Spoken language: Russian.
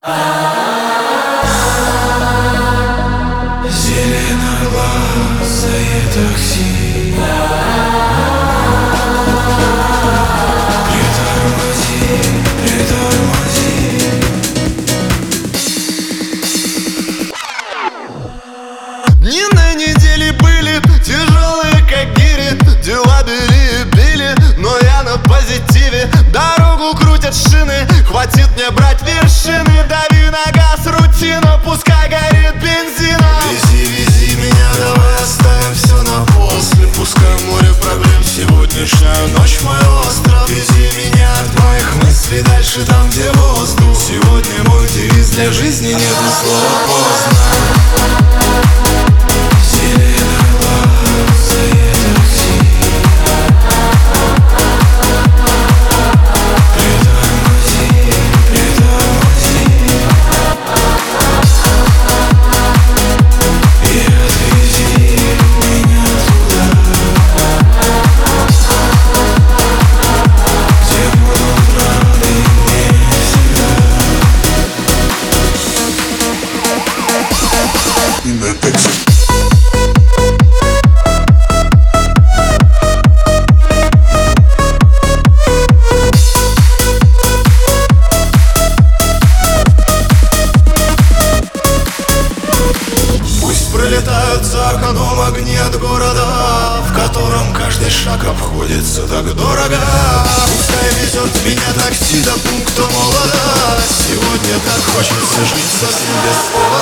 Зеленоглазое такси, притормози, притормози. Дни на неделе были тяжелые, как гири. Дела били и били, но я на позитиве. Дорогу крутят шины, хватит мне брать вершины. Дави на газ, рутина, пускай горит бензином. Вези, вези меня, давай оставим все на после. Пускай море проблем, сегодняшняя ночь мой остров. Вези меня от моих мыслей дальше, там где воздух. Сегодня мой девиз: для жизни нету слова поздно. Зеленоглазое такси, притормози, притормози. И отвези меня туда, где будут рады мне всегда. И на такси. Пролетают за окном огни от города, в котором каждый шаг обходится так дорого. Пускай везет меня такси до пункта молода. Сегодня так хочется жить совсем без повода.